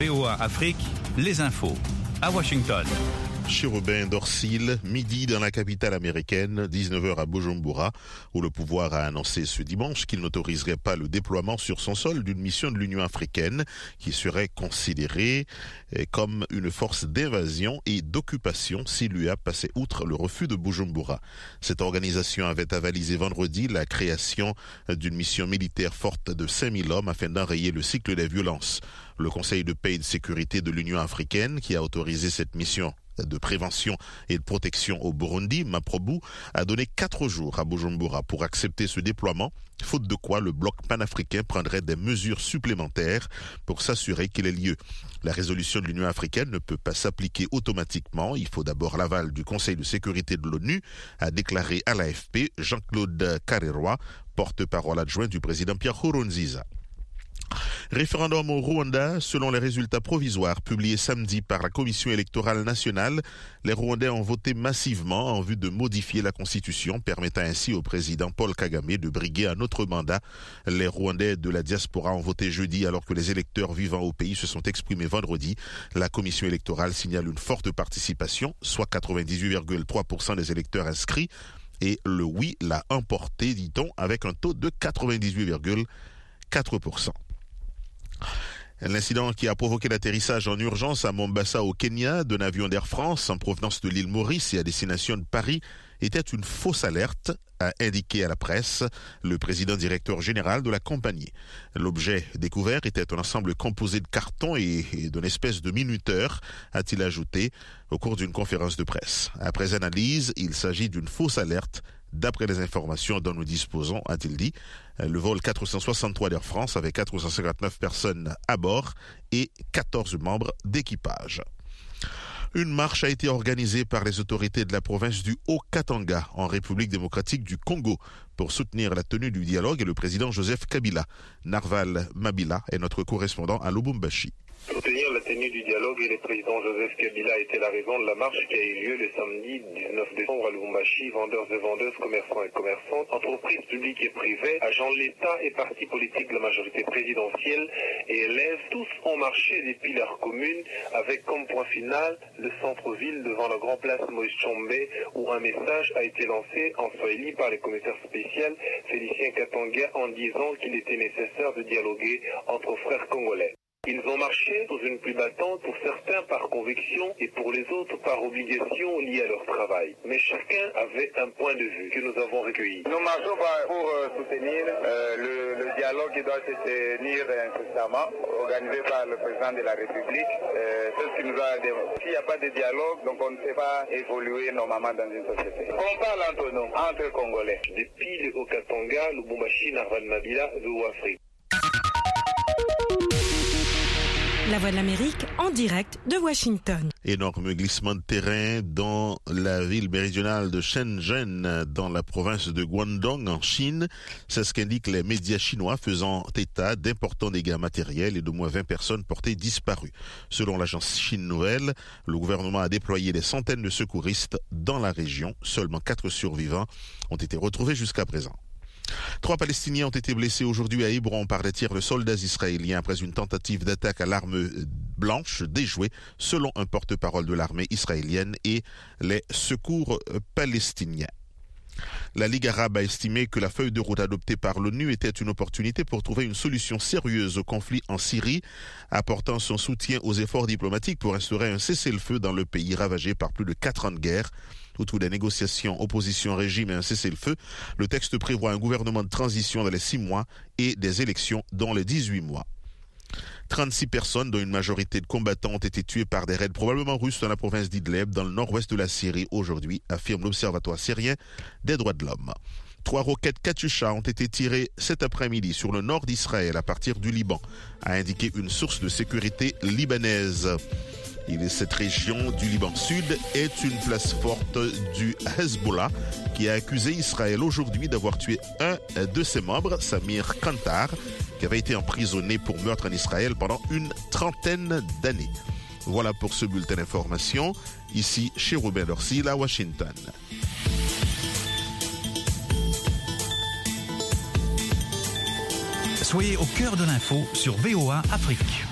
VOA Afrique, les infos. À Washington. Chérubin Dorsil, midi dans la capitale américaine, 19h à Bujumbura, où le pouvoir a annoncé ce dimanche qu'il n'autoriserait pas le déploiement sur son sol d'une mission de l'Union africaine qui serait considérée comme une force d'invasion et d'occupation si l'UA passait outre le refus de Bujumbura. Cette organisation avait avalisé vendredi la création d'une mission militaire forte de 5000 hommes afin d'enrayer le cycle des violences. Le Conseil de paix et de sécurité de l'Union africaine, qui a autorisé cette mission de prévention et de protection au Burundi, Maprobu, a donné 4 jours à Bujumbura pour accepter ce déploiement, faute de quoi le bloc panafricain prendrait des mesures supplémentaires pour s'assurer qu'il ait lieu. La résolution de l'Union africaine ne peut pas s'appliquer automatiquement, il faut d'abord l'aval du Conseil de sécurité de l'ONU, a déclaré à l'AFP Jean-Claude Kareroy, porte-parole adjoint du président Pierre Nkurunziza. Référendum au Rwanda, selon les résultats provisoires publiés samedi par la Commission électorale nationale, les Rwandais ont voté massivement en vue de modifier la Constitution, permettant ainsi au président Paul Kagame de briguer un autre mandat. Les Rwandais de la diaspora ont voté jeudi alors que les électeurs vivant au pays se sont exprimés vendredi. La Commission électorale signale une forte participation, soit 98,3% des électeurs inscrits, et le oui l'a emporté, dit-on, avec un taux de 98,4%. L'incident qui a provoqué l'atterrissage en urgence à Mombasa au Kenya d'un avion d'Air France en provenance de l'île Maurice et à destination de Paris était une fausse alerte, a indiqué à la presse le président directeur général de la compagnie. L'objet découvert était un ensemble composé de cartons et d'une espèce de minuteur, a-t-il ajouté au cours d'une conférence de presse. Après analyse, il s'agit d'une fausse alerte. D'après les informations dont nous disposons, a-t-il dit, le vol 463 d'Air France avait 459 personnes à bord et 14 membres d'équipage. Une marche a été organisée par les autorités de la province du Haut-Katanga en République démocratique du Congo pour soutenir la tenue du dialogue et le président Joseph Kabila. Narval Mabila est notre correspondant à Lubumbashi. Soutenir la tenue du dialogue et le président Joseph Kabila était la raison de la marche qui a eu lieu le samedi 19 décembre à Lubumbashi. Vendeurs et vendeuses, commerçants et commerçantes, entreprises publiques et privées, agents de l'État et partis politiques de la majorité présidentielle et élèves, tous ont marché depuis leur commune avec comme point final le centre-ville devant la grande place Moïse Tshombe où un message a été lancé en swahili par le commissaire spécial Félicien Katanga en disant qu'il était nécessaire de dialoguer entre frères congolais. Ils ont marché dans une pluie battante, pour certains par conviction et pour les autres par obligation liée à leur travail. Mais chacun avait un point de vue que nous avons recueilli. Nous marchons pour soutenir le dialogue qui doit se tenir incessamment, organisé par le président de la République. C'est ce qui nous a dit. S'il n'y a pas de dialogue, donc on ne sait pas évoluer normalement dans une société. On parle entre nous, entre Congolais. Depuis le Haut-Katanga, Lubumbashi, Narval Mabila, VOA Afrique. La Voix de l'Amérique en direct de Washington. Énorme glissement de terrain dans la ville méridionale de Shenzhen, dans la province de Guangdong, en Chine. C'est ce qu'indiquent les médias chinois, faisant état d'importants dégâts matériels et d'au moins 20 personnes portées disparues. Selon l'agence Chine Nouvelle, le gouvernement a déployé des centaines de secouristes dans la région. Seulement 4 survivants ont été retrouvés jusqu'à présent. 3 Palestiniens ont été blessés aujourd'hui à Hébron par des tirs de soldats israéliens après une tentative d'attaque à l'arme blanche déjouée, selon un porte-parole de l'armée israélienne et les secours palestiniens. La Ligue arabe a estimé que la feuille de route adoptée par l'ONU était une opportunité pour trouver une solution sérieuse au conflit en Syrie, apportant son soutien aux efforts diplomatiques pour instaurer un cessez-le-feu dans le pays ravagé par plus de 4 ans de guerre. Autour des négociations opposition-régime et un cessez-le-feu, le texte prévoit un gouvernement de transition dans les 6 mois et des élections dans les 18 mois. 36 personnes, dont une majorité de combattants, ont été tuées par des raids probablement russes dans la province d'Idleb, dans le nord-ouest de la Syrie, aujourd'hui, affirme l'Observatoire syrien des droits de l'homme. 3 roquettes Katyusha ont été tirées cet après-midi sur le nord d'Israël à partir du Liban, a indiqué une source de sécurité libanaise. Cette région du Liban Sud est une place forte du Hezbollah qui a accusé Israël aujourd'hui d'avoir tué un de ses membres, Samir Kantar, qui avait été emprisonné pour meurtre en Israël pendant une 30aine d'années. Voilà pour ce bulletin d'information, ici chez Chérubin Dorsil à Washington. Soyez au cœur de l'info sur VOA Afrique.